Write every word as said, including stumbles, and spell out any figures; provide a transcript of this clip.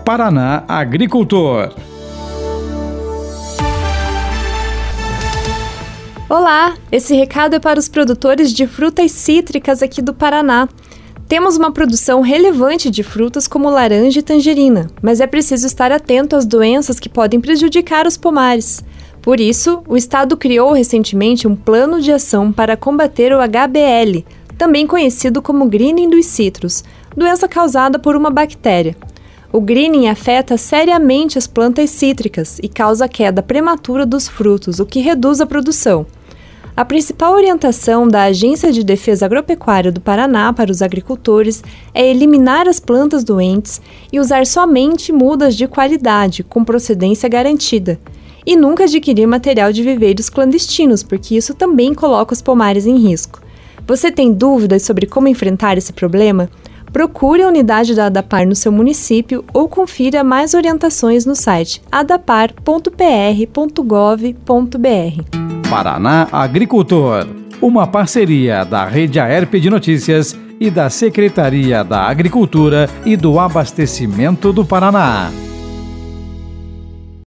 Paraná Agricultor. Olá, esse recado é para os produtores de frutas cítricas aqui do Paraná. Temos uma produção relevante de frutas como laranja e tangerina, mas é preciso estar atento às doenças que podem prejudicar os pomares. Por isso, o Estado criou recentemente um plano de ação para combater o H B L, também conhecido como greening dos citros, doença causada por uma bactéria. O greening afeta seriamente as plantas cítricas e causa queda prematura dos frutos, o que reduz a produção. A principal orientação da Agência de Defesa Agropecuária do Paraná para os agricultores é eliminar as plantas doentes e usar somente mudas de qualidade, com procedência garantida. E nunca adquirir material de viveiros clandestinos, porque isso também coloca os pomares em risco. Você tem dúvidas sobre como enfrentar esse problema? Procure a unidade da ADAPAR no seu município ou confira mais orientações no site adapar ponto p r ponto gov ponto b r. Paraná Agricultor, uma parceria da Rede Aerp de Notícias e da Secretaria da Agricultura e do Abastecimento do Paraná.